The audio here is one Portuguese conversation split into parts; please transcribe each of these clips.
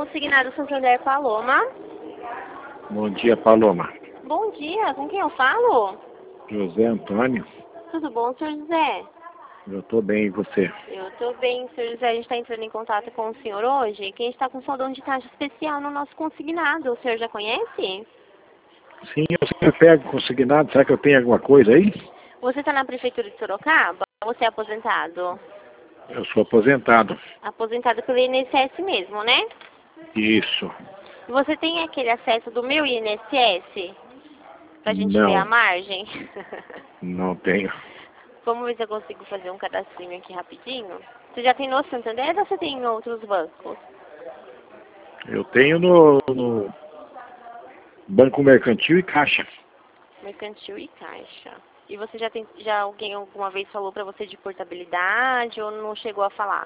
Consignado Santander Paloma. Bom dia, Paloma. Bom dia, com quem eu falo? José Antônio. Tudo bom, senhor José? Eu estou bem, e você? Eu estou bem, senhor José. A gente está entrando em contato com o senhor hoje, que a gente está com saldão de taxa especial no nosso consignado. O senhor já conhece? Sim, eu sempre pego consignado. Será que eu tenho alguma coisa aí? Você está na prefeitura de Sorocaba ou você é aposentado? Eu sou aposentado. Aposentado pelo INSS mesmo, né? Isso. Você tem aquele acesso do meu INSS? Pra gente ver a Não, margem? não tenho. Vamos ver se eu consigo fazer um cadastrinho aqui rapidinho. Você já tem no Santander ou você tem em outros bancos? Eu tenho no Banco Mercantil e Caixa. Mercantil e Caixa. E você já alguém alguma vez falou pra você de portabilidade ou não chegou a falar?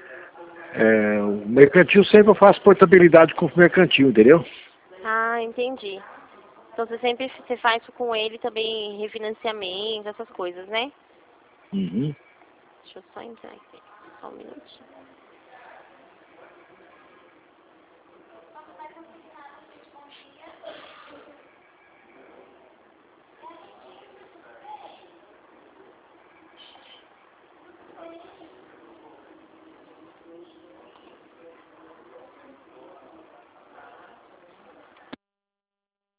O Mercantil sempre eu faço portabilidade com o Mercantil, entendeu? Ah, entendi. Então você faz com ele também refinanciamento, essas coisas, né? Uhum. Deixa eu só entrar aqui. Só um minutinho.